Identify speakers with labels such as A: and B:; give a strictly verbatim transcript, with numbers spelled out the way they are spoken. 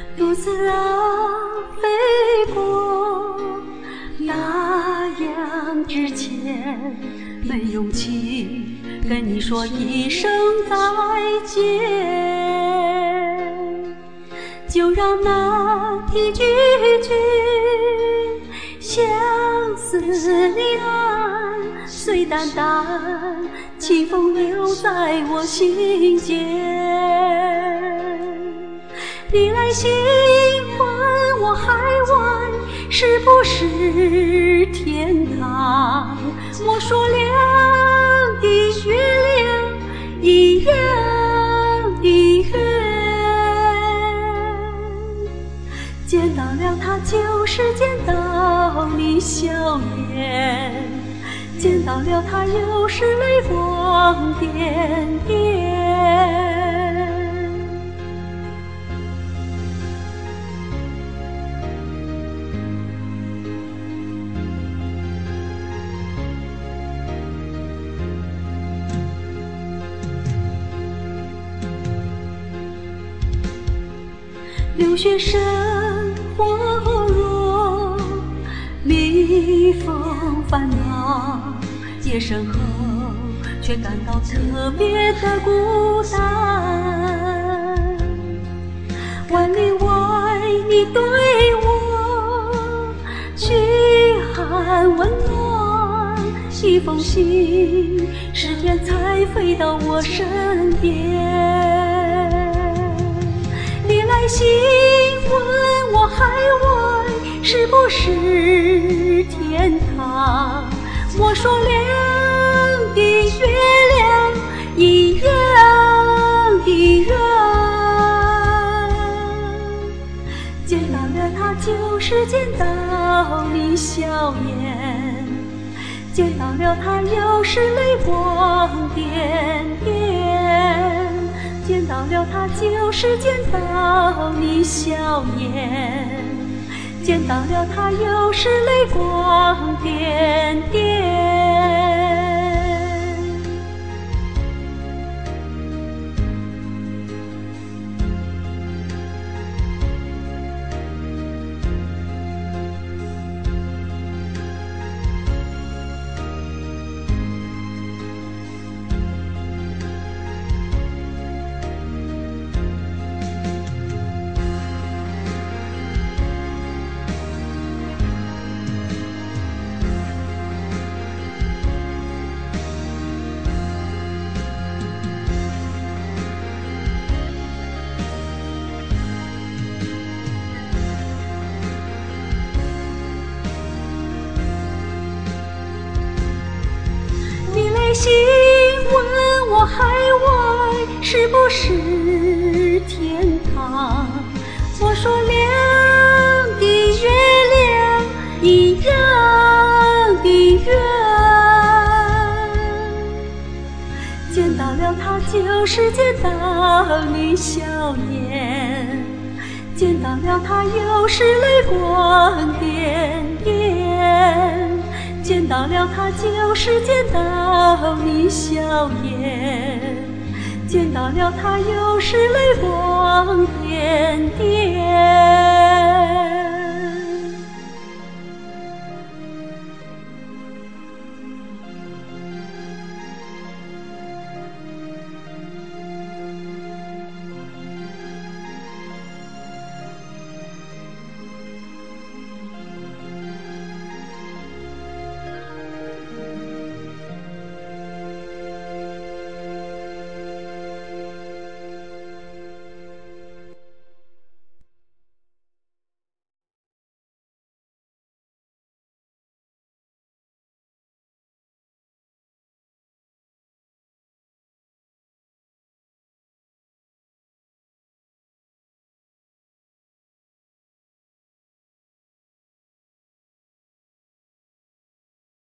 A: 独自啊飞过那样之前，没勇气跟你说一声再见，就让那一句句相思呢喃，虽淡淡，清风留在我心间。你来信问我海外是不是天堂，我说两地月亮一样的圆，见到了他就是见到你笑颜，见到了他又是泪光点点。流雪生活若蜜蜂烦恼，夜深后却感到特别的孤单。万里外你对我嘘寒问暖，一封信十天才飞到我身边。你来信问我海外是不是天堂，我说两地月亮一样的圆，见到了他就是见到你笑颜，见到了他又是泪光点点，见到了他就是见到你笑颜，见到了他又是泪光点点。信问我海外是不是天堂，我说两地月亮一样的圆，见到了他就是见到你笑颜，见到了他又是泪光点点，见到了他就是见到你笑颜，见到了他又是泪光点点。